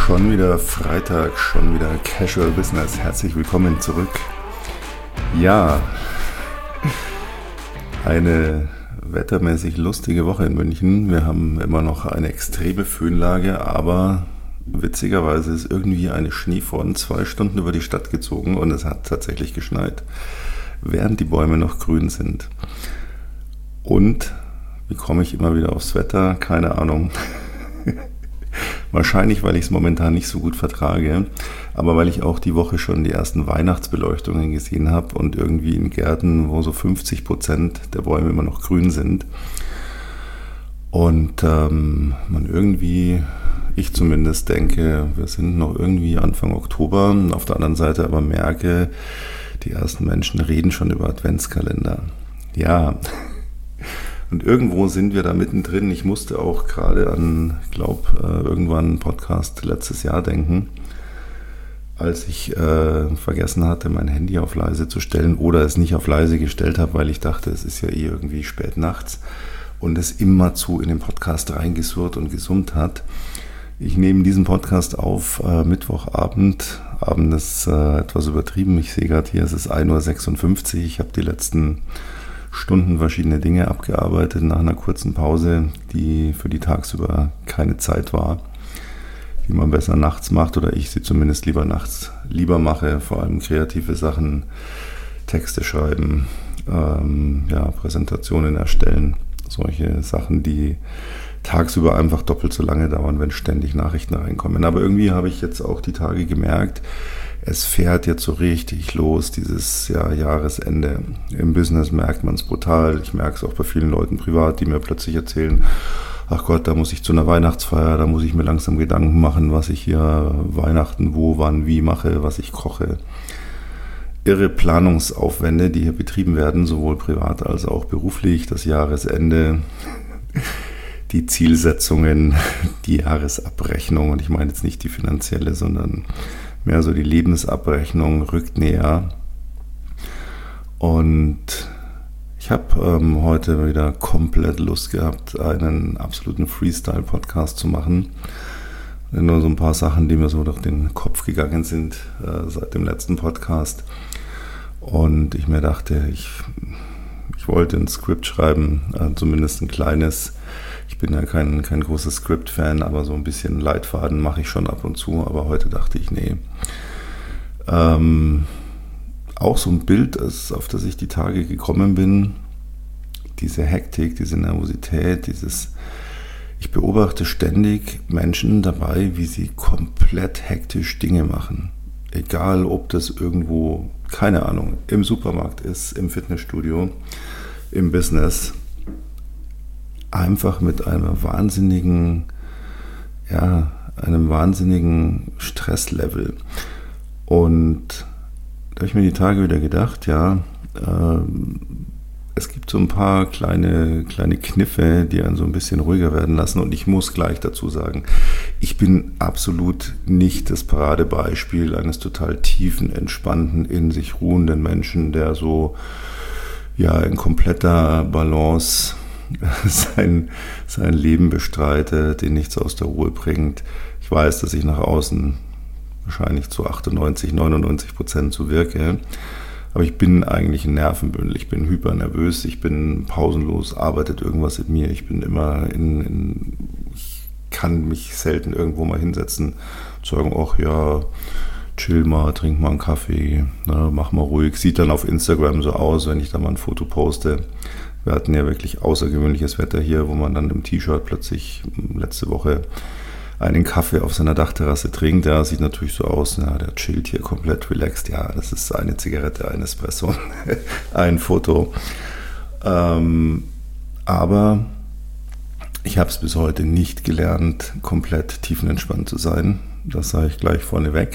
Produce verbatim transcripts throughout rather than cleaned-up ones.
Schon wieder Freitag, schon wieder Casual Business. Herzlich willkommen zurück. Ja, eine wettermäßig lustige Woche in München. Wir haben immer noch eine extreme Föhnlage, aber witzigerweise ist irgendwie eine Schneefront zwei Stunden über die Stadt gezogen und es hat tatsächlich geschneit, während die Bäume noch grün sind. Und wie komme ich immer wieder aufs Wetter? Keine Ahnung. Wahrscheinlich, weil ich es momentan nicht so gut vertrage, aber weil ich auch die Woche schon die ersten Weihnachtsbeleuchtungen gesehen habe und irgendwie in Gärten, wo so fünfzig Prozent der Bäume immer noch grün sind. Und ähm, man irgendwie, ich zumindest denke, wir sind noch irgendwie Anfang Oktober, auf der anderen Seite aber merke, die ersten Menschen reden schon über Adventskalender. Ja. Und irgendwo sind wir da mittendrin. Ich musste auch gerade an, ich glaube, äh, irgendwann einen Podcast letztes Jahr denken, als ich äh, vergessen hatte, mein Handy auf leise zu stellen oder es nicht auf leise gestellt habe, weil ich dachte, es ist ja eh irgendwie spät nachts und es immerzu in den Podcast reingesurrt und gesummt hat. Ich nehme diesen Podcast auf äh, Mittwochabend. Abend ist äh, etwas übertrieben. Ich sehe gerade hier, es ist ein Uhr sechsundfünfzig. Ich habe die letzten Stunden verschiedene Dinge abgearbeitet nach einer kurzen Pause, die für die tagsüber keine Zeit war, die man besser nachts macht oder ich sie zumindest lieber nachts lieber mache, vor allem kreative Sachen, Texte schreiben, ähm, ja, Präsentationen erstellen, solche Sachen, die tagsüber einfach doppelt so lange dauern, wenn ständig Nachrichten reinkommen. Aber irgendwie habe ich jetzt auch die Tage gemerkt, es fährt jetzt so richtig los, dieses ja, Jahresende. Im Business merkt man es brutal. Ich merke es auch bei vielen Leuten privat, die mir plötzlich erzählen, ach Gott, da muss ich zu einer Weihnachtsfeier, da muss ich mir langsam Gedanken machen, was ich hier Weihnachten wo, wann, wie mache, was ich koche. Irre Planungsaufwände, die hier betrieben werden, sowohl privat als auch beruflich, das Jahresende, die Zielsetzungen, die Jahresabrechnung. Und ich meine jetzt nicht die finanzielle, sondern mehr so die Lebensabrechnung rückt näher. Und ich habe ähm, heute wieder komplett Lust gehabt, einen absoluten Freestyle-Podcast zu machen. Nur so ein paar Sachen, die mir so durch den Kopf gegangen sind äh, seit dem letzten Podcast. Und ich mir dachte, ich, ich wollte ein Skript schreiben, äh, zumindest ein kleines. Ich bin ja kein, kein großer Script-Fan, aber so ein bisschen Leitfaden mache ich schon ab und zu. Aber heute dachte ich, nee. Ähm, auch so ein Bild, auf das ich die Tage gekommen bin, diese Hektik, diese Nervosität, dieses, ich beobachte ständig Menschen dabei, wie sie komplett hektisch Dinge machen. Egal, ob das irgendwo, keine Ahnung, im Supermarkt ist, im Fitnessstudio, im Business. Einfach mit einem wahnsinnigen, ja, einem wahnsinnigen Stresslevel. Und da habe ich mir die Tage wieder gedacht, ja, äh, es gibt so ein paar kleine, kleine Kniffe, die einen so ein bisschen ruhiger werden lassen. Und ich muss gleich dazu sagen, ich bin absolut nicht das Paradebeispiel eines total tiefen, entspannten, in sich ruhenden Menschen, der so, ja, in kompletter Balance sein, sein Leben bestreitet, den nichts aus der Ruhe bringt. Ich weiß, dass ich nach außen wahrscheinlich zu achtundneunzig, neunundneunzig Prozent so wirke, aber ich bin eigentlich ein Nervenbündel. Ich bin hypernervös, ich bin pausenlos, arbeitet irgendwas in mir. Ich bin immer in, in ich kann mich selten irgendwo mal hinsetzen und sagen, ach ja, chill mal, trink mal einen Kaffee, ne, mach mal ruhig. Sieht dann auf Instagram so aus, wenn ich da mal ein Foto poste. Wir hatten ja wirklich außergewöhnliches Wetter hier, wo man dann im T-Shirt plötzlich letzte Woche einen Kaffee auf seiner Dachterrasse trinkt. Ja, sieht natürlich so aus, ja, der chillt hier komplett relaxed. Ja, das ist eine Zigarette, ein Espresso, ein Foto. Ähm, aber ich habe es bis heute nicht gelernt, komplett tiefenentspannt zu sein. Das sage ich gleich vorneweg.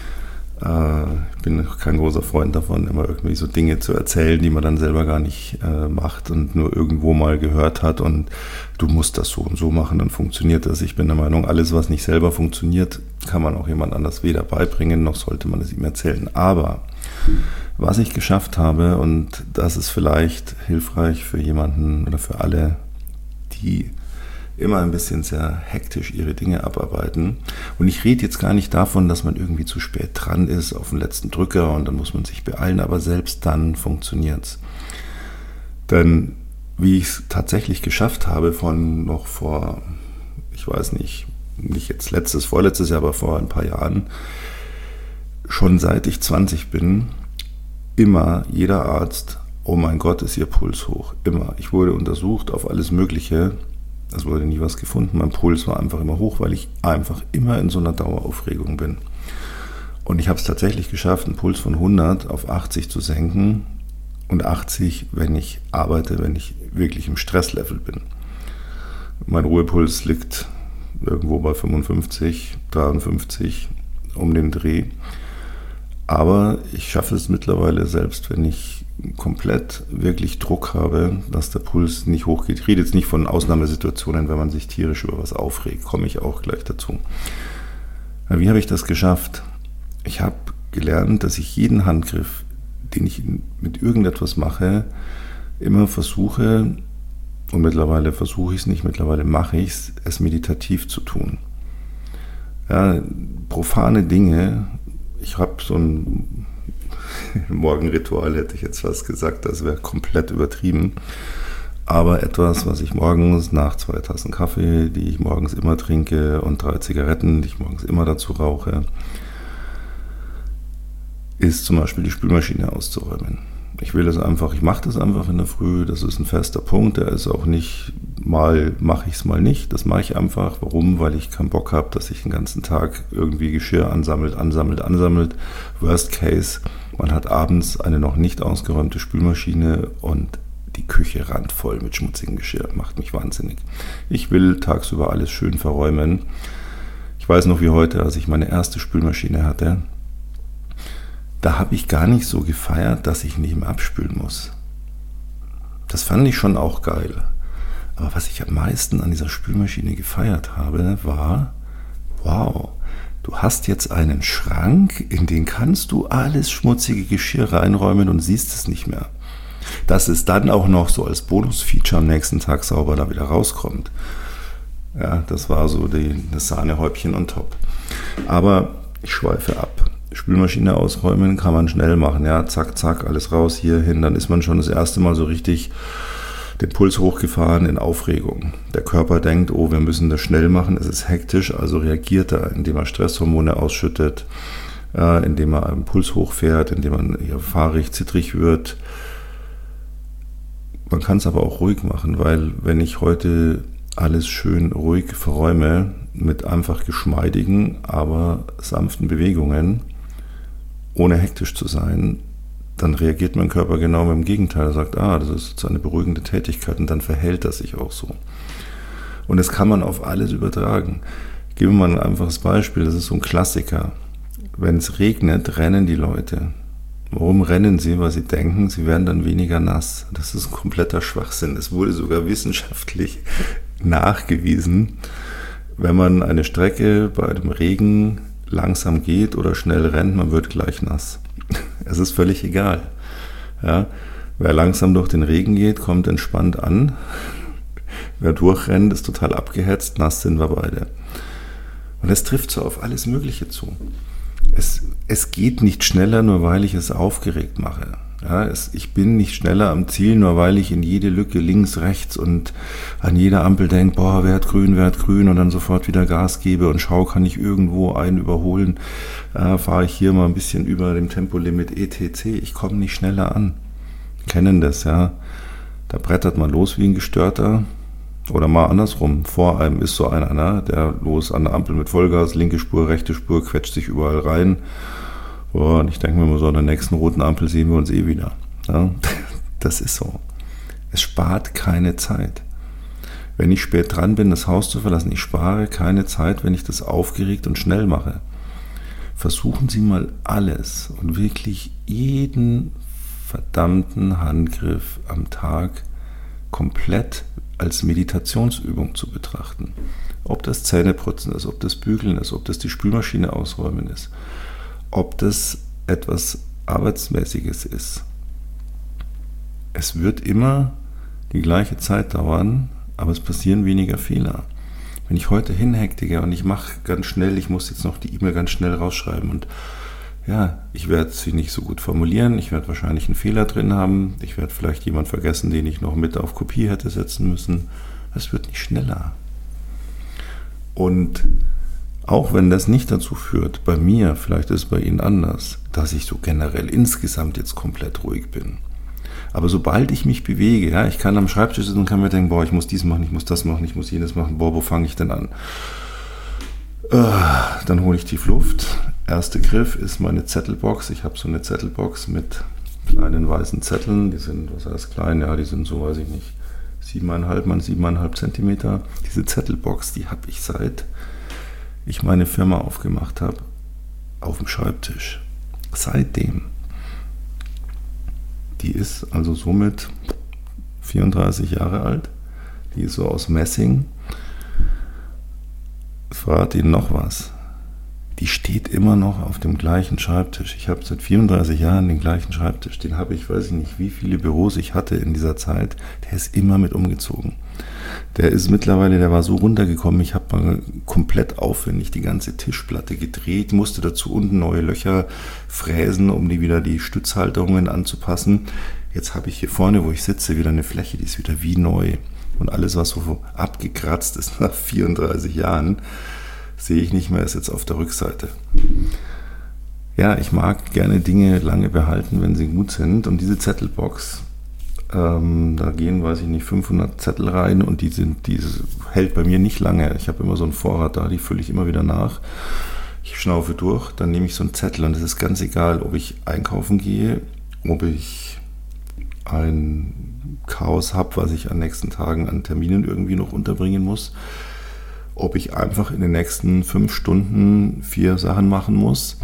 Ich bin kein großer Freund davon, immer irgendwie so Dinge zu erzählen, die man dann selber gar nicht äh, macht und nur irgendwo mal gehört hat und du musst das so und so machen, dann funktioniert das. Ich bin der Meinung, alles, was nicht selber funktioniert, kann man auch jemand anders weder beibringen, noch sollte man es ihm erzählen. Aber was ich geschafft habe, und das ist vielleicht hilfreich für jemanden oder für alle, die immer ein bisschen sehr hektisch ihre Dinge abarbeiten. Und ich rede jetzt gar nicht davon, dass man irgendwie zu spät dran ist auf den letzten Drücker und dann muss man sich beeilen, aber selbst dann funktioniert es. Denn wie ich es tatsächlich geschafft habe, von noch vor, ich weiß nicht, nicht jetzt letztes, vorletztes Jahr, aber vor ein paar Jahren, schon seit ich zwanzig bin, immer jeder Arzt, oh mein Gott, ist Ihr Puls hoch. Immer. Ich wurde untersucht auf alles Mögliche. Es wurde nie was gefunden. Mein Puls war einfach immer hoch, weil ich einfach immer in so einer Daueraufregung bin. Und ich habe es tatsächlich geschafft, einen Puls von hundert auf achtzig zu senken. Und achtzig, wenn ich arbeite, wenn ich wirklich im Stresslevel bin. Mein Ruhepuls liegt irgendwo bei fünfundfünfzig, dreiundfünfzig, um den Dreh. Aber ich schaffe es mittlerweile, selbst wenn ich komplett wirklich Druck habe, dass der Puls nicht hochgeht. Ich rede jetzt nicht von Ausnahmesituationen, wenn man sich tierisch über was aufregt, komme ich auch gleich dazu. Wie habe ich das geschafft? Ich habe gelernt, dass ich jeden Handgriff, den ich mit irgendetwas mache, immer versuche, und mittlerweile versuche ich es nicht, mittlerweile mache ich es, es meditativ zu tun. Ja, profane Dinge, ich habe so ein Morgenritual, hätte ich jetzt fast gesagt, das wäre komplett übertrieben, aber etwas, was ich morgens nach zwei Tassen Kaffee, die ich morgens immer trinke, und drei Zigaretten, die ich morgens immer dazu rauche, ist zum Beispiel die Spülmaschine auszuräumen. Ich will das einfach, ich mache das einfach in der Früh, das ist ein fester Punkt, der ist auch nicht, mal mache ich es, mal nicht, das mache ich einfach. Warum? Weil ich keinen Bock habe, dass sich den ganzen Tag irgendwie Geschirr ansammelt, ansammelt, ansammelt. Worst case, man hat abends eine noch nicht ausgeräumte Spülmaschine und die Küche randvoll mit schmutzigem Geschirr, macht mich wahnsinnig. Ich will tagsüber alles schön verräumen. Ich weiß noch wie heute, als ich meine erste Spülmaschine hatte, da habe ich gar nicht so gefeiert, dass ich nicht mehr abspülen muss. Das fand ich schon auch geil. Aber was ich am meisten an dieser Spülmaschine gefeiert habe, war, wow, du hast jetzt einen Schrank, in den kannst du alles schmutzige Geschirr reinräumen und siehst es nicht mehr. Dass es dann auch noch so als Bonusfeature am nächsten Tag sauber da wieder rauskommt. Ja, das war so die, das Sahnehäubchen on top. Aber ich schweife ab. Spülmaschine ausräumen kann man schnell machen, ja, zack, zack, alles raus, hier hin, dann ist man schon das erste Mal so richtig den Puls hochgefahren in Aufregung. Der Körper denkt, oh, wir müssen das schnell machen, es ist hektisch, also reagiert er, indem er Stresshormone ausschüttet, äh, indem er einen Puls hochfährt, indem man ja, fahrig, zittrig wird. Man kann es aber auch ruhig machen, weil wenn ich heute alles schön ruhig verräume, mit einfach geschmeidigen, aber sanften Bewegungen, ohne hektisch zu sein, dann reagiert mein Körper genau mit dem Gegenteil. Er sagt, ah, das ist jetzt eine beruhigende Tätigkeit, und dann verhält er sich auch so. Und das kann man auf alles übertragen. Ich gebe mal ein einfaches Beispiel, das ist so ein Klassiker. Wenn es regnet, rennen die Leute. Warum rennen sie? Weil sie denken, sie werden dann weniger nass. Das ist ein kompletter Schwachsinn. Es wurde sogar wissenschaftlich nachgewiesen, wenn man eine Strecke bei einem Regen langsam geht oder schnell rennt, man wird gleich nass. Es ist völlig egal. Ja, wer langsam durch den Regen geht, kommt entspannt an. Wer durchrennt, ist total abgehetzt, nass sind wir beide. Und es trifft so auf alles Mögliche zu. Es, es geht nicht schneller, nur weil ich es aufgeregt mache. Ja, es, ich bin nicht schneller am Ziel, nur weil ich in jede Lücke links, rechts und an jeder Ampel denke, boah, wer hat grün, wer hat grün, und dann sofort wieder Gas gebe und schau, kann ich irgendwo einen überholen, äh, fahre ich hier mal ein bisschen über dem Tempolimit et cetera. Ich komme nicht schneller an. Kennen das, ja. Da brettert man los wie ein Gestörter. Oder mal andersrum, vor einem ist so einer, ne, der los an der Ampel mit Vollgas, linke Spur, rechte Spur, quetscht sich überall rein. Boah, und ich denke mir immer so, an der nächsten roten Ampel sehen wir uns eh wieder. Ja, das ist so. Es spart keine Zeit. Wenn ich spät dran bin, das Haus zu verlassen, ich spare keine Zeit, wenn ich das aufgeregt und schnell mache. Versuchen Sie mal alles und wirklich jeden verdammten Handgriff am Tag komplett als Meditationsübung zu betrachten. Ob das Zähneputzen ist, ob das Bügeln ist, ob das die Spülmaschine ausräumen ist, ob das etwas Arbeitsmäßiges ist. Es wird immer die gleiche Zeit dauern, aber es passieren weniger Fehler. Wenn ich heute hinhektige und ich mache ganz schnell, ich muss jetzt noch die E-Mail ganz schnell rausschreiben und ja, ich werde sie nicht so gut formulieren, ich werde wahrscheinlich einen Fehler drin haben, ich werde vielleicht jemand vergessen, den ich noch mit auf Kopie hätte setzen müssen. Es wird nicht schneller. Und auch wenn das nicht dazu führt, bei mir, vielleicht ist es bei Ihnen anders, dass ich so generell insgesamt jetzt komplett ruhig bin. Aber sobald ich mich bewege, ja, ich kann am Schreibtisch sitzen und kann mir denken, boah, ich muss dies machen, ich muss das machen, ich muss jenes machen, boah, wo fange ich denn an? Äh, dann hole ich tief Luft. Erster Griff ist meine Zettelbox. Ich habe so eine Zettelbox mit kleinen weißen Zetteln. Die sind, was heißt klein? Ja, die sind so, weiß ich nicht, siebeneinhalb mal siebeneinhalb Zentimeter. Diese Zettelbox, die habe ich seit ich meine Firma aufgemacht habe, auf dem Schreibtisch. Seitdem. Die ist also somit vierunddreißig Jahre alt. Die ist so aus Messing. Ich verrate Ihnen noch was. Die steht immer noch auf dem gleichen Schreibtisch. Ich habe seit vierunddreißig Jahren den gleichen Schreibtisch. Den habe ich, weiß ich nicht, wie viele Büros ich hatte in dieser Zeit. Der ist immer mit umgezogen. Der ist mittlerweile, der war so runtergekommen, ich habe mal komplett aufwendig die ganze Tischplatte gedreht, musste dazu unten neue Löcher fräsen, um die wieder die Stützhalterungen anzupassen. Jetzt habe ich hier vorne, wo ich sitze, wieder eine Fläche, die ist wieder wie neu. Und alles, was so abgekratzt ist nach vierunddreißig Jahren, sehe ich nicht mehr, ist jetzt auf der Rückseite. Ja, ich mag gerne Dinge lange behalten, wenn sie gut sind. Und diese Zettelbox, ähm, da gehen, weiß ich nicht, fünfhundert Zettel rein und die sind, die hält bei mir nicht lange. Ich habe immer so einen Vorrat da, die fülle ich immer wieder nach. Ich schnaufe durch, dann nehme ich so einen Zettel und es ist ganz egal, ob ich einkaufen gehe, ob ich ein Chaos habe, was ich an nächsten Tagen an Terminen irgendwie noch unterbringen muss, ob ich einfach in den nächsten fünf Stunden vier Sachen machen muss.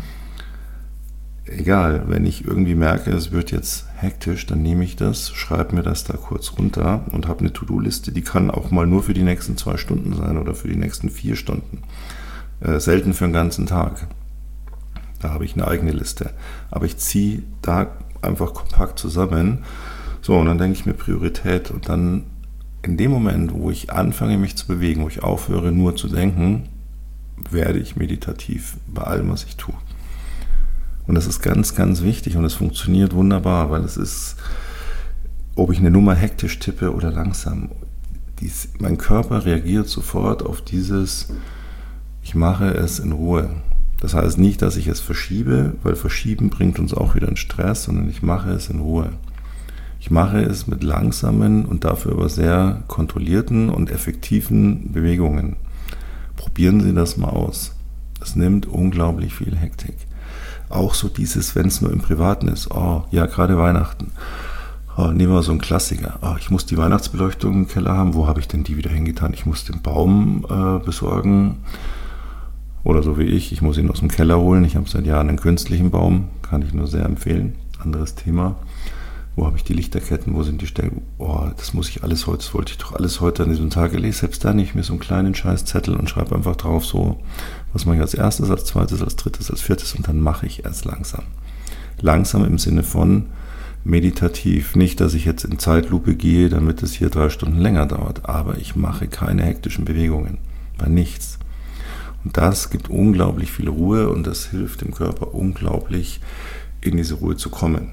Egal, wenn ich irgendwie merke, es wird jetzt hektisch, dann nehme ich das, schreibe mir das da kurz runter und habe eine To-Do-Liste, die kann auch mal nur für die nächsten zwei Stunden sein oder für die nächsten vier Stunden. Äh, selten für den ganzen Tag. Da habe ich eine eigene Liste. Aber ich ziehe da einfach kompakt zusammen. So, und dann denke ich mir Priorität und dann in dem Moment, wo ich anfange, mich zu bewegen, wo ich aufhöre, nur zu denken, werde ich meditativ bei allem, was ich tue. Und das ist ganz, ganz wichtig und es funktioniert wunderbar, weil es ist, ob ich eine Nummer hektisch tippe oder langsam, dies, mein Körper reagiert sofort auf dieses, ich mache es in Ruhe. Das heißt nicht, dass ich es verschiebe, weil Verschieben bringt uns auch wieder in Stress, sondern ich mache es in Ruhe. Ich mache es mit langsamen und dafür aber sehr kontrollierten und effektiven Bewegungen. Probieren Sie das mal aus. Es nimmt unglaublich viel Hektik. Auch so dieses, wenn es nur im Privaten ist, oh, ja, gerade Weihnachten. Oh, nehmen wir so einen Klassiker. Oh, ich muss die Weihnachtsbeleuchtung im Keller haben. Wo habe ich denn die wieder hingetan? Ich muss den Baum äh, besorgen. Oder so wie ich, ich muss ihn aus dem Keller holen. Ich habe seit Jahren einen künstlichen Baum. Kann ich nur sehr empfehlen. Anderes Thema. Wo habe ich die Lichterketten? Wo sind die Stellen? Oh, das muss ich alles heute, das wollte ich doch alles heute an diesem Tag erlesen. Selbst da nehme ich mir so einen kleinen Scheißzettel und schreibe einfach drauf so, was mache ich als erstes, als zweites, als drittes, als viertes und dann mache ich erst langsam. Langsam im Sinne von meditativ. Nicht, dass ich jetzt in Zeitlupe gehe, damit es hier drei Stunden länger dauert, aber ich mache keine hektischen Bewegungen. Bei nichts. Und das gibt unglaublich viel Ruhe und das hilft dem Körper unglaublich, in diese Ruhe zu kommen.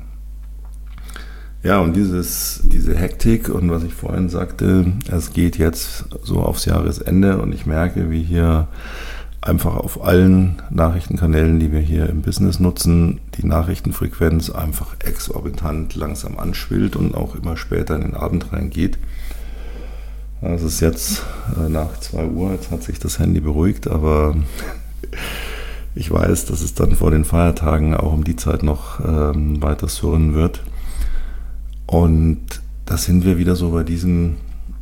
Ja, und dieses, diese Hektik und was ich vorhin sagte, es geht jetzt so aufs Jahresende und ich merke, wie hier einfach auf allen Nachrichtenkanälen, die wir hier im Business nutzen, die Nachrichtenfrequenz einfach exorbitant langsam anschwillt und auch immer später in den Abend reingeht. Es ist jetzt nach zwei Uhr, jetzt hat sich das Handy beruhigt, aber ich weiß, dass es dann vor den Feiertagen auch um die Zeit noch ähm, weiter surren wird. Und da sind wir wieder so bei diesem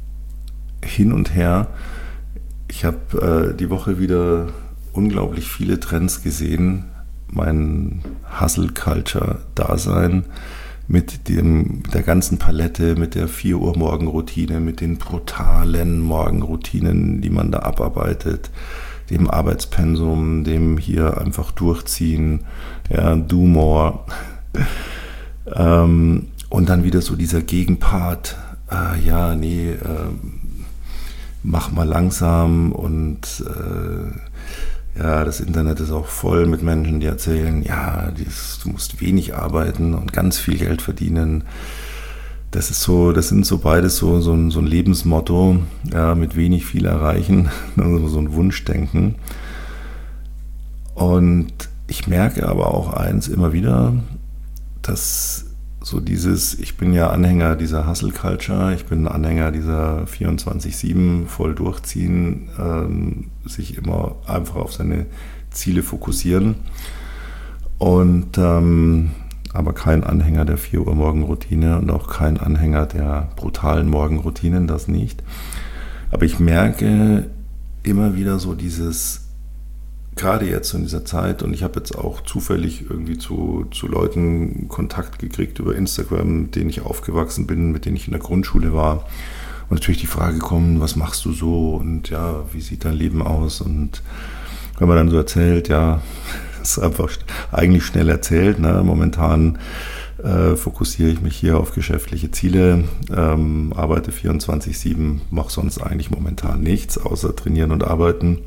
Hin und Her. Ich habe äh, die Woche wieder unglaublich viele Trends gesehen. Mein Hustle-Culture-Dasein mit dem, der ganzen Palette, mit der vier Uhr Morgenroutine, mit den brutalen Morgenroutinen, die man da abarbeitet, dem Arbeitspensum, dem hier einfach durchziehen, ja, do more. ähm, Und dann wieder so dieser Gegenpart, ah, ja, nee, ähm, mach mal langsam und äh, ja, das Internet ist auch voll mit Menschen, die erzählen, ja, dies, du musst wenig arbeiten und ganz viel Geld verdienen. Das ist so, das sind so beides so, so, ein, so ein Lebensmotto, ja, mit wenig viel erreichen, also so ein Wunschdenken. Und ich merke aber auch eins immer wieder, dass so dieses, ich bin ja Anhänger dieser Hustle Culture, ich bin Anhänger dieser vierundzwanzig sieben voll durchziehen, ähm, sich immer einfach auf seine Ziele fokussieren und ähm, aber kein Anhänger der vier Uhr Morgenroutine und auch kein Anhänger der brutalen Morgenroutinen, das nicht. Aber ich merke immer wieder so dieses, gerade jetzt in dieser Zeit, und ich habe jetzt auch zufällig irgendwie zu, zu Leuten Kontakt gekriegt über Instagram, mit denen ich aufgewachsen bin, mit denen ich in der Grundschule war. Und natürlich die Frage kommen, was machst du so und ja, wie sieht dein Leben aus? Und wenn man dann so erzählt, ja, das ist einfach eigentlich schnell erzählt. Ne? Momentan äh, fokussiere ich mich hier auf geschäftliche Ziele, ähm, arbeite vierundzwanzig sieben, mache sonst eigentlich momentan nichts, außer trainieren und arbeiten.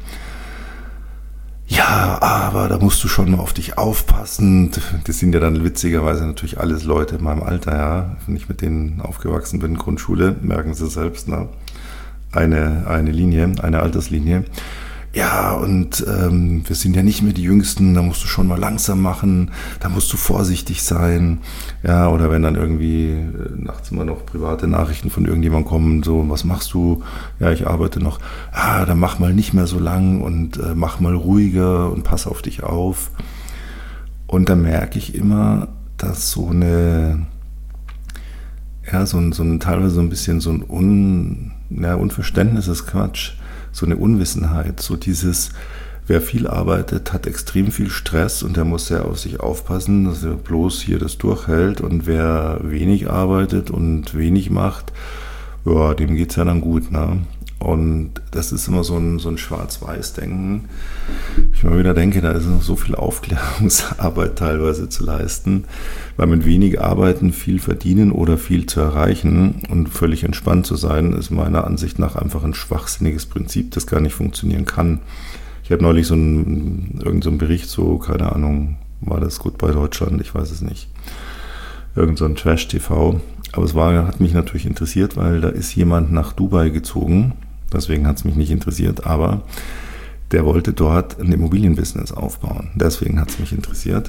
Ja, aber da musst du schon mal auf dich aufpassen. Das sind ja dann witzigerweise natürlich alles Leute in meinem Alter, ja. Wenn ich mit denen aufgewachsen bin, Grundschule, merken sie selbst, ne? Eine, eine Linie, eine Alterslinie. Ja, und ähm, wir sind ja nicht mehr die Jüngsten, da musst du schon mal langsam machen, da musst du vorsichtig sein. Ja, oder wenn dann irgendwie äh, nachts immer noch private Nachrichten von irgendjemandem kommen, so, was machst du? Ja, ich arbeite noch. Ah, dann mach mal nicht mehr so lang und äh, mach mal ruhiger und pass auf dich auf. Und da merke ich immer, dass so eine, ja, so ein, so ein teilweise so ein bisschen so ein Un, ja, Unverständnis ist Quatsch. So eine Unwissenheit, so dieses, wer viel arbeitet, hat extrem viel Stress und der muss sehr auf sich aufpassen, dass er bloß hier das durchhält, und wer wenig arbeitet und wenig macht, ja, dem geht's ja dann gut, ne? Und das ist immer so ein, so ein Schwarz-Weiß-Denken. Ich immer wieder denke, da ist noch so viel Aufklärungsarbeit teilweise zu leisten, weil mit wenig Arbeiten viel verdienen oder viel zu erreichen und völlig entspannt zu sein, ist meiner Ansicht nach einfach ein schwachsinniges Prinzip, das gar nicht funktionieren kann. Ich habe neulich so einen, irgend so einen Bericht, so, keine Ahnung, war das gut bei Deutschland, ich weiß es nicht, irgend so ein Trash-T V, aber es war, hat mich natürlich interessiert, weil da ist jemand nach Dubai gezogen. Deswegen hat es mich nicht interessiert, aber der wollte dort ein Immobilienbusiness aufbauen. Deswegen hat es mich interessiert.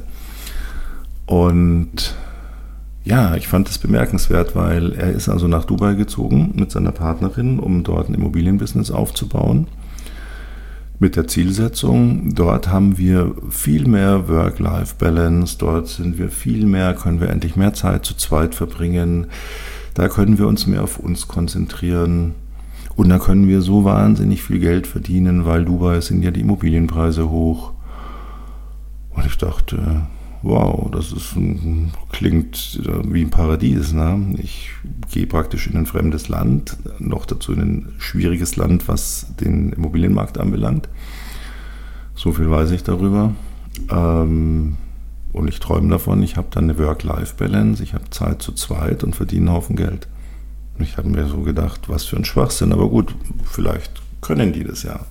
Und ja, ich fand das bemerkenswert, weil er ist also nach Dubai gezogen mit seiner Partnerin, um dort ein Immobilienbusiness aufzubauen. Mit der Zielsetzung, dort haben wir viel mehr Work-Life-Balance, dort sind wir viel mehr, können wir endlich mehr Zeit zu zweit verbringen, da können wir uns mehr auf uns konzentrieren. Und da können wir so wahnsinnig viel Geld verdienen, weil Dubai sind ja die Immobilienpreise hoch. Und ich dachte, wow, das ist ein, klingt wie ein Paradies. Ne? Ich gehe praktisch in ein fremdes Land, noch dazu in ein schwieriges Land, was den Immobilienmarkt anbelangt. So viel weiß ich darüber. Ähm, und ich träume davon, ich habe dann eine Work-Life-Balance, ich habe Zeit zu zweit und verdiene einen Haufen Geld. Ich habe mir so gedacht, was für ein Schwachsinn, aber gut, vielleicht können die das ja.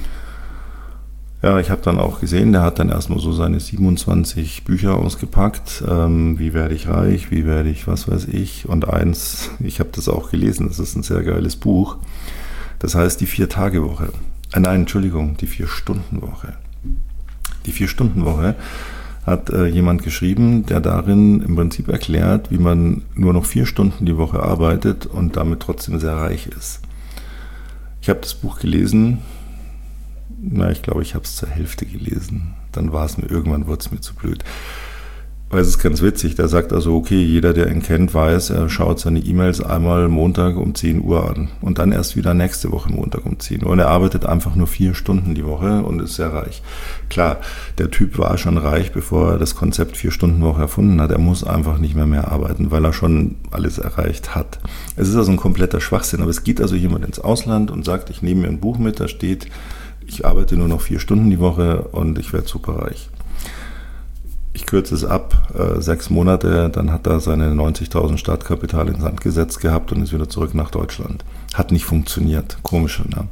Ja, ich habe dann auch gesehen, der hat dann erstmal so seine siebenundzwanzig Bücher ausgepackt. Ähm, wie werde ich reich, wie werde ich was weiß ich. Und eins, ich habe das auch gelesen, das ist ein sehr geiles Buch. Das heißt die Vier-Tage-Woche. Äh, nein, Entschuldigung, die Vier-Stunden-Woche. Die Vier-Stunden-Woche hat äh, jemand geschrieben, der darin im Prinzip erklärt, wie man nur noch vier Stunden die Woche arbeitet und damit trotzdem sehr reich ist. Ich habe das Buch gelesen, na, ich glaube, ich habe es zur Hälfte gelesen. Dann war es mir, irgendwann wurde es mir zu blöd. Weil es ist ganz witzig, der sagt also, okay, jeder, der ihn kennt, weiß, er schaut seine E-Mails einmal Montag um zehn Uhr an und dann erst wieder nächste Woche Montag um zehn Uhr. Und er arbeitet einfach nur vier Stunden die Woche und ist sehr reich. Klar, der Typ war schon reich, bevor er das Konzept Vier-Stunden-Woche erfunden hat. Er muss einfach nicht mehr mehr arbeiten, weil er schon alles erreicht hat. Es ist also ein kompletter Schwachsinn. Aber es geht also jemand ins Ausland und sagt, ich nehme mir ein Buch mit, da steht, ich arbeite nur noch vier Stunden die Woche und ich werde super reich. ich kürze es ab, äh, sechs Monate, dann hat er seine neunzigtausend Startkapital ins Sand gesetzt gehabt und ist wieder zurück nach Deutschland. Hat nicht funktioniert, komisch, ne?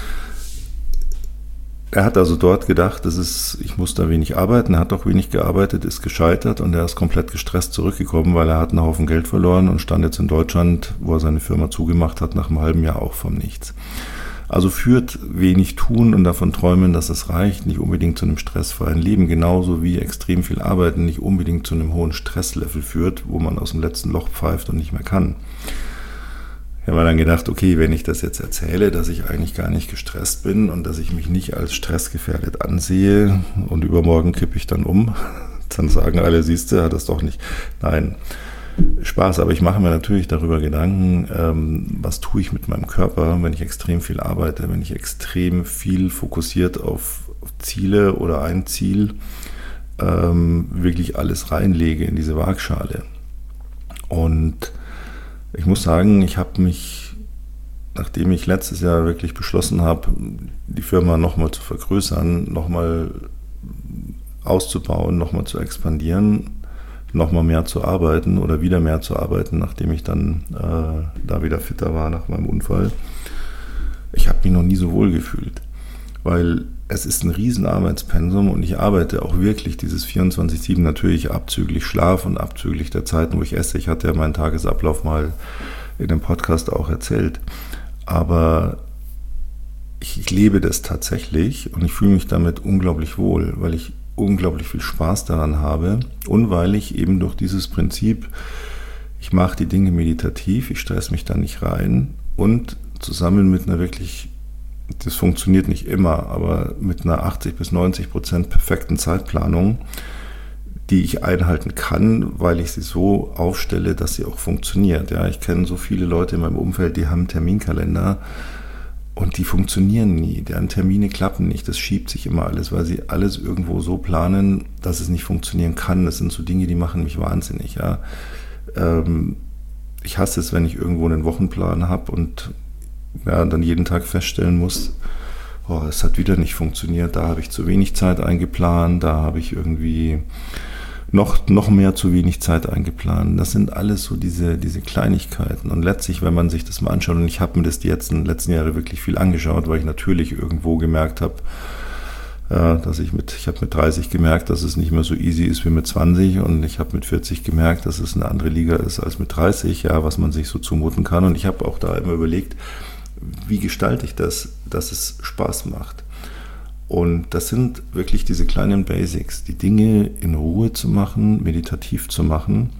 Er hat also dort gedacht, das ist, ich muss da wenig arbeiten, er hat auch wenig gearbeitet, ist gescheitert und er ist komplett gestresst zurückgekommen, weil er hat einen Haufen Geld verloren und stand jetzt in Deutschland, wo er seine Firma zugemacht hat, nach einem halben Jahr auch vom Nichts. Also führt wenig tun und davon träumen, dass es reicht, nicht unbedingt zu einem stressfreien Leben, genauso wie extrem viel Arbeiten nicht unbedingt zu einem hohen Stresslevel führt, wo man aus dem letzten Loch pfeift und nicht mehr kann. Ich habe dann gedacht, okay, wenn ich das jetzt erzähle, dass ich eigentlich gar nicht gestresst bin und dass ich mich nicht als stressgefährdet ansehe und übermorgen kippe ich dann um, dann sagen alle, siehst du, hat das doch nicht. Nein, Spaß, aber ich mache mir natürlich darüber Gedanken, ähm, was tue ich mit meinem Körper, wenn ich extrem viel arbeite, wenn ich extrem viel fokussiert auf Ziele oder ein Ziel ähm, wirklich alles reinlege in diese Waagschale. Und ich muss sagen, ich habe mich, nachdem ich letztes Jahr wirklich beschlossen habe, die Firma nochmal zu vergrößern, nochmal auszubauen, nochmal zu expandieren, nochmal mehr zu arbeiten oder wieder mehr zu arbeiten, nachdem ich dann äh, da wieder fitter war nach meinem Unfall. Ich habe mich noch nie so wohl gefühlt, weil es ist ein riesen Arbeitspensum und ich arbeite auch wirklich dieses vierundzwanzig sieben, natürlich abzüglich Schlaf und abzüglich der Zeiten, wo ich esse. Ich hatte ja meinen Tagesablauf mal in dem Podcast auch erzählt. Aber ich, ich lebe das tatsächlich und ich fühle mich damit unglaublich wohl, weil ich unglaublich viel Spaß daran habe und weil ich eben durch dieses Prinzip, ich mache die Dinge meditativ, ich stress mich da nicht rein und zusammen mit einer wirklich, das funktioniert nicht immer, aber mit einer achtzig bis neunzig Prozent perfekten Zeitplanung, die ich einhalten kann, weil ich sie so aufstelle, dass sie auch funktioniert. Ja, ich kenne so viele Leute in meinem Umfeld, die haben einen Terminkalender und die funktionieren nie. Deren Termine klappen nicht. Das schiebt sich immer alles, weil sie alles irgendwo so planen, dass es nicht funktionieren kann. Das sind so Dinge, die machen mich wahnsinnig. Ja. Ähm, ich hasse es, wenn ich irgendwo einen Wochenplan habe und ja, dann jeden Tag feststellen muss, oh, es hat wieder nicht funktioniert, da habe ich zu wenig Zeit eingeplant, da habe ich irgendwie noch, noch mehr zu wenig Zeit eingeplant. Das sind alles so diese, diese Kleinigkeiten. Und letztlich, wenn man sich das mal anschaut, und ich habe mir das die jetzt in den letzten Jahren wirklich viel angeschaut, weil ich natürlich irgendwo gemerkt habe, ja, dass ich mit, ich habe mit dreißig gemerkt, dass es nicht mehr so easy ist wie mit zwanzig und ich habe mit vierzig gemerkt, dass es eine andere Liga ist als mit dreißig, ja, was man sich so zumuten kann. Und ich habe auch da immer überlegt, wie gestalte ich das, dass es Spaß macht. Und das sind wirklich diese kleinen Basics, die Dinge in Ruhe zu machen, meditativ zu machen,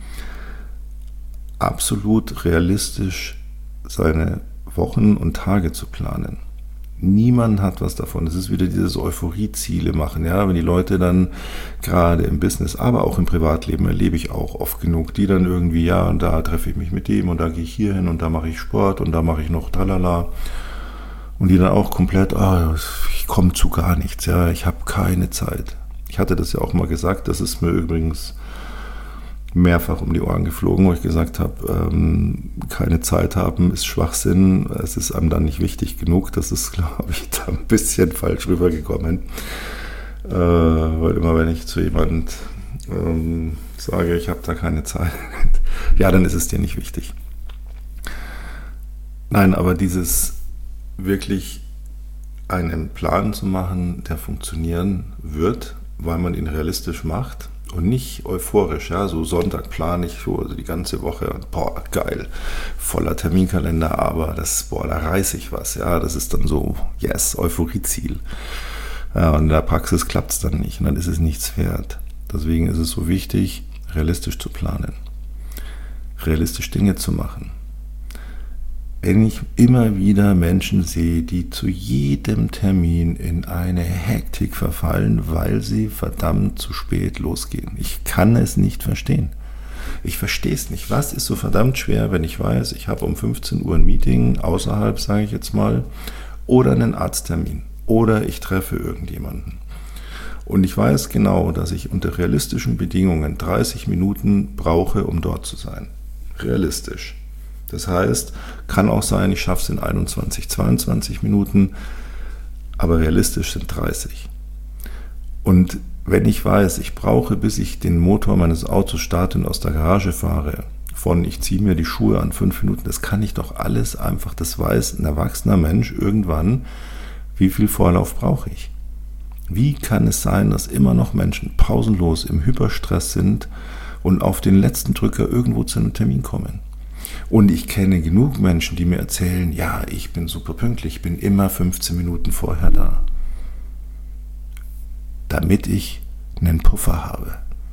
absolut realistisch seine Wochen und Tage zu planen. Niemand hat was davon. Es ist wieder dieses Euphorie-Ziele machen. Ja, wenn die Leute dann gerade im Business, aber auch im Privatleben erlebe ich auch oft genug, die dann irgendwie, ja, und da treffe ich mich mit dem und da gehe ich hier hin und da mache ich Sport und da mache ich noch tralala. Und die dann auch komplett, ah, ich komme zu gar nichts, ja, ich habe keine Zeit. Ich hatte das ja auch mal gesagt, das ist mir übrigens mehrfach um die Ohren geflogen, wo ich gesagt habe, ähm, keine Zeit haben ist Schwachsinn, es ist einem dann nicht wichtig genug, das ist, glaube ich, da ein bisschen falsch rübergekommen, äh, weil immer wenn ich zu jemand ähm, sage, ich habe da keine Zeit, ja, dann ist es dir nicht wichtig. Nein, aber dieses wirklich einen Plan zu machen, der funktionieren wird, weil man ihn realistisch macht, und nicht euphorisch, ja, so Sonntag plane ich so also die ganze Woche, boah, geil, voller Terminkalender, aber das, boah, da reiße ich was, ja, das ist dann so, yes, Euphorie-Ziel. Ja, und in der Praxis klappt es dann nicht und dann ist es nichts wert. Deswegen ist es so wichtig, realistisch zu planen, realistisch Dinge zu machen. Wenn ich immer wieder Menschen sehe, die zu jedem Termin in eine Hektik verfallen, weil sie verdammt zu spät losgehen. Ich kann es nicht verstehen. Ich verstehe es nicht. Was ist so verdammt schwer, wenn ich weiß, ich habe um fünfzehn Uhr ein Meeting außerhalb, sage ich jetzt mal, oder einen Arzttermin oder ich treffe irgendjemanden. Und ich weiß genau, dass ich unter realistischen Bedingungen dreißig Minuten brauche, um dort zu sein. Realistisch. Das heißt, kann auch sein, ich schaffe es in einundzwanzig, zweiundzwanzig Minuten, aber realistisch sind dreißig. Und wenn ich weiß, ich brauche, bis ich den Motor meines Autos starte und aus der Garage fahre, von ich ziehe mir die Schuhe an fünf Minuten, das kann ich doch alles einfach, das weiß ein erwachsener Mensch irgendwann, wie viel Vorlauf brauche ich. Wie kann es sein, dass immer noch Menschen pausenlos im Hyperstress sind und auf den letzten Drücker irgendwo zu einem Termin kommen? Und ich kenne genug Menschen, die mir erzählen, ja, ich bin super pünktlich, ich bin immer fünfzehn Minuten vorher da. Damit ich einen Puffer habe.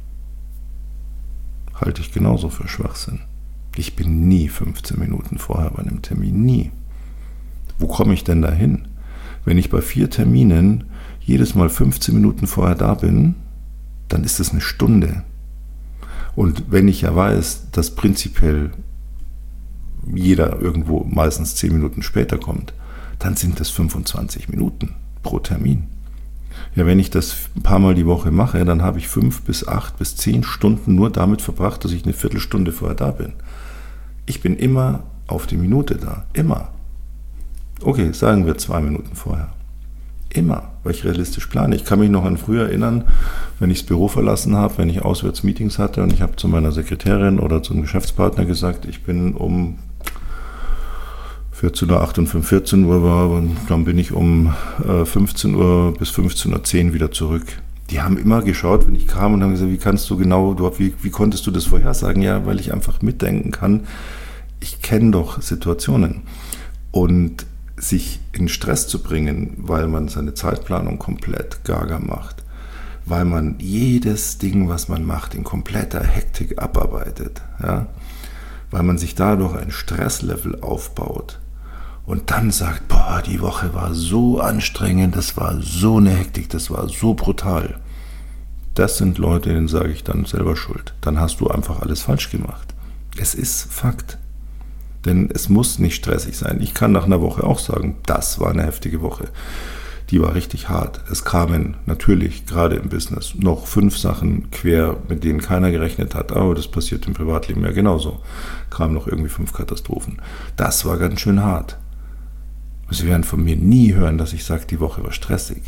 Halte ich genauso für Schwachsinn. Ich bin nie fünfzehn Minuten vorher bei einem Termin, nie. Wo komme ich denn da hin? Wenn ich bei vier Terminen jedes Mal fünfzehn Minuten vorher da bin, dann ist es eine Stunde. Und wenn ich ja weiß, dass prinzipiell jeder irgendwo meistens zehn Minuten später kommt, dann sind das fünfundzwanzig Minuten pro Termin. Ja, wenn ich das ein paar Mal die Woche mache, dann habe ich fünf bis acht bis zehn Stunden nur damit verbracht, dass ich eine Viertelstunde vorher da bin. Ich bin immer auf die Minute da. Immer. Okay, sagen wir zwei Minuten vorher. Immer, weil ich realistisch plane. Ich kann mich noch an früher erinnern, wenn ich das Büro verlassen habe, wenn ich Auswärtsmeetings hatte und ich habe zu meiner Sekretärin oder zum Geschäftspartner gesagt, ich bin um vierzehn Uhr acht und vierzehn Uhr war und dann bin ich um fünfzehn Uhr bis fünfzehn Uhr zehn wieder zurück. Die haben immer geschaut, wenn ich kam und haben gesagt, wie kannst du genau, wie, wie konntest du das vorhersagen? Ja, weil ich einfach mitdenken kann. Ich kenne doch Situationen. Und sich in Stress zu bringen, weil man seine Zeitplanung komplett gaga macht, weil man jedes Ding, was man macht, in kompletter Hektik abarbeitet, ja? Weil man sich dadurch ein Stresslevel aufbaut und dann sagt, boah, die Woche war so anstrengend, das war so eine Hektik, das war so brutal. Das sind Leute, denen sage ich dann selber schuld. Dann hast du einfach alles falsch gemacht. Es ist Fakt. Denn es muss nicht stressig sein. Ich kann nach einer Woche auch sagen, das war eine heftige Woche. Die war richtig hart. Es kamen natürlich, gerade im Business, noch fünf Sachen quer, mit denen keiner gerechnet hat. Aber das passiert im Privatleben ja genauso. Kamen noch irgendwie fünf Katastrophen. Das war ganz schön hart. Sie werden von mir nie hören, dass ich sage, die Woche war stressig.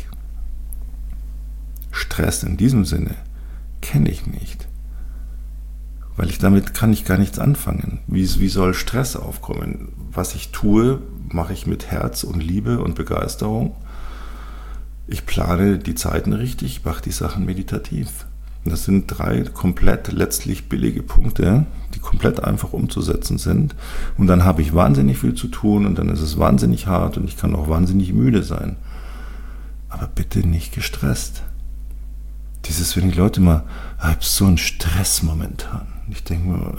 Stress in diesem Sinne kenne ich nicht. Weil ich damit kann ich gar nichts anfangen. Wie, wie soll Stress aufkommen? Was ich tue, mache ich mit Herz und Liebe und Begeisterung. Ich plane die Zeiten richtig, mache die Sachen meditativ. Und das sind drei komplett letztlich billige Punkte, die komplett einfach umzusetzen sind. Und dann habe ich wahnsinnig viel zu tun und dann ist es wahnsinnig hart und ich kann auch wahnsinnig müde sein. Aber bitte nicht gestresst. Dieses, wenn die Leute mal, ich habe so einen Stress momentan. Ich denke mir,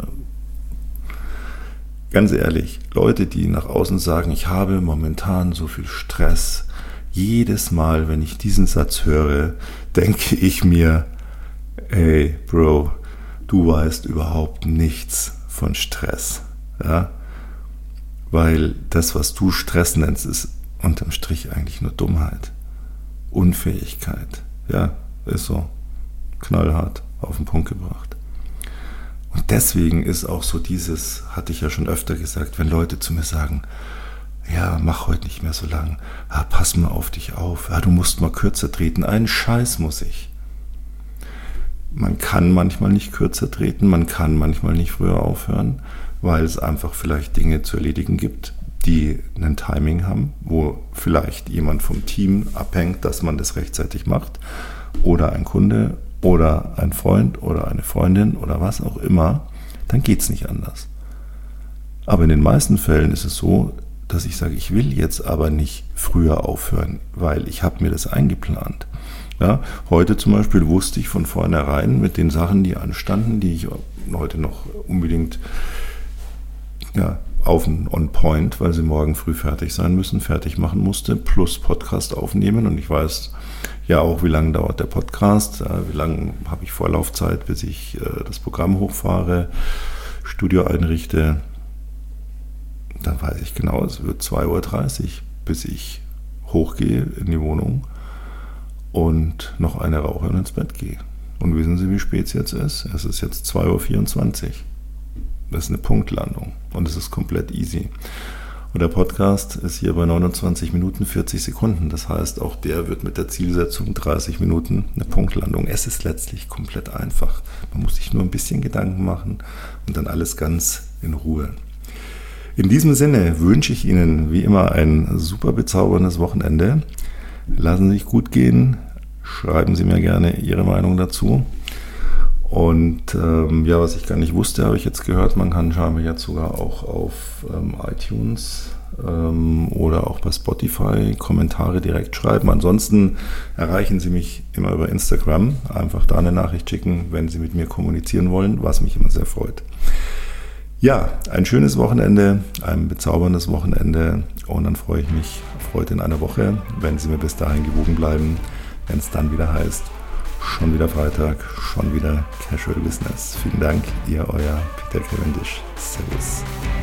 ganz ehrlich, Leute, die nach außen sagen, ich habe momentan so viel Stress, jedes Mal, wenn ich diesen Satz höre, denke ich mir, ey, Bro, du weißt überhaupt nichts von Stress. Ja? Weil das, was du Stress nennst, ist unterm Strich eigentlich nur Dummheit. Unfähigkeit. Ja, ist so. Knallhart auf den Punkt gebracht. Und deswegen ist auch so dieses, hatte ich ja schon öfter gesagt, wenn Leute zu mir sagen, ja, mach heute nicht mehr so lang, ah, pass mal auf dich auf, ah, du musst mal kürzer treten, einen Scheiß muss ich. Man kann manchmal nicht kürzer treten, man kann manchmal nicht früher aufhören, weil es einfach vielleicht Dinge zu erledigen gibt, die ein Timing haben, wo vielleicht jemand vom Team abhängt, dass man das rechtzeitig macht, oder ein Kunde, oder ein Freund oder eine Freundin oder was auch immer, dann geht es nicht anders. Aber in den meisten Fällen ist es so, dass ich sage, ich will jetzt aber nicht früher aufhören, weil ich habe mir das eingeplant. Ja, heute zum Beispiel wusste ich von vornherein mit den Sachen, die anstanden, die ich heute noch unbedingt ja, auf on point, weil sie morgen früh fertig sein müssen, fertig machen musste, plus Podcast aufnehmen. Und ich weiß ja auch, wie lange dauert der Podcast, wie lange habe ich Vorlaufzeit, bis ich äh, das Programm hochfahre, Studio einrichte. Dann weiß ich genau, es wird zwei Uhr dreißig, bis ich hochgehe in die Wohnung und noch eine rauche und ins Bett gehe. Und wissen Sie, wie spät es jetzt ist? Es ist jetzt zwei Uhr vierundzwanzig. Das ist eine Punktlandung und es ist komplett easy. Und der Podcast ist hier bei neunundzwanzig Minuten vierzig Sekunden. Das heißt, auch der wird mit der Zielsetzung dreißig Minuten eine Punktlandung. Es ist letztlich komplett einfach. Man muss sich nur ein bisschen Gedanken machen und dann alles ganz in Ruhe. In diesem Sinne wünsche ich Ihnen wie immer ein super bezauberndes Wochenende. Lassen Sie sich gut gehen. Schreiben Sie mir gerne Ihre Meinung dazu. Und ähm, ja, was ich gar nicht wusste, habe ich jetzt gehört, man kann scheinbar jetzt sogar auch auf ähm, iTunes ähm, oder auch bei Spotify Kommentare direkt schreiben. Ansonsten erreichen Sie mich immer über Instagram. Einfach da eine Nachricht schicken, wenn Sie mit mir kommunizieren wollen, was mich immer sehr freut. Ja, ein schönes Wochenende, ein bezauberndes Wochenende und dann freue ich mich auf heute in einer Woche, wenn Sie mir bis dahin gewogen bleiben, wenn es dann wieder heißt, schon wieder Freitag, schon wieder Casual Business. Vielen Dank, Ihr, Euer Peter Cavendish. Servus.